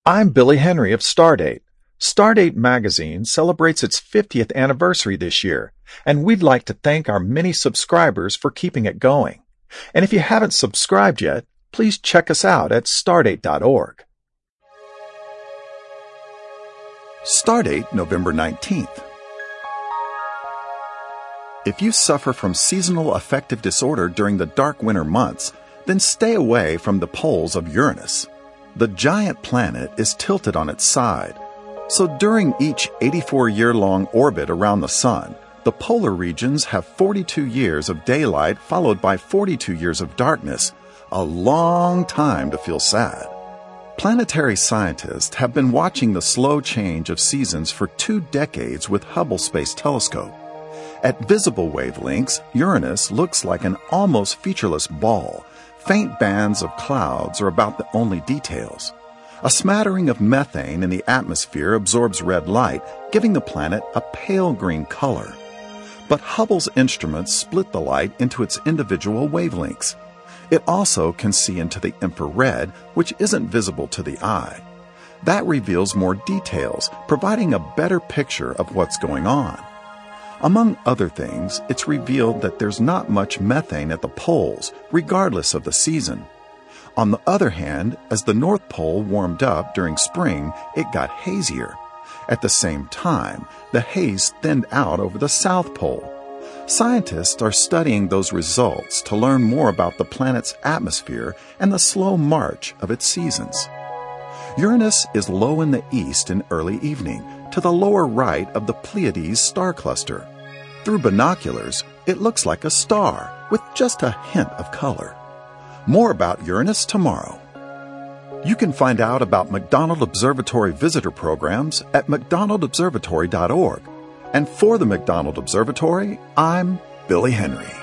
I'm Billy Henry of Stardate. Stardate magazine celebrates its 50th anniversary this year, and we'd like to thank our many subscribers for keeping it going. And if you haven't subscribed yet, please check us out at stardate.org. Stardate, November 19th. If you suffer from seasonal affective disorder during the dark winter months, then stay away from the poles of Uranus. The giant planet is tilted on its side, so during each 84-year-long orbit around the Sun, the polar regions have 42 years of daylight followed by 42 years of darkness, a long time to feel sad. Planetary scientists have been watching the slow change of seasons for 2 decades with Hubble Space Telescope. At visible wavelengths, Uranus looks like an almost featureless ball. Faint bands of clouds are about the only details. A smattering of methane in the atmosphere absorbs red light, giving the planet a pale green color. But Hubble's instruments split the light into its individual wavelengths. It also can see into the infrared, which isn't visible to the eye. That reveals more details, providing a better picture of what's going on. Among other things, it's revealed that there's not much methane at the poles, regardless of the season. On the other hand, as the North Pole warmed up during spring, it got hazier. At the same time, the haze thinned out over the South Pole. Scientists are studying those results to learn more about the planet's atmosphere and the slow march of its seasons. Uranus is low in the east in early evening, to the lower right of the Pleiades star cluster. Through binoculars, it looks like a star with just a hint of color. More about Uranus tomorrow. You can find out about McDonald Observatory visitor programs at mcdonaldobservatory.org. And for the McDonald Observatory, I'm Billy Henry.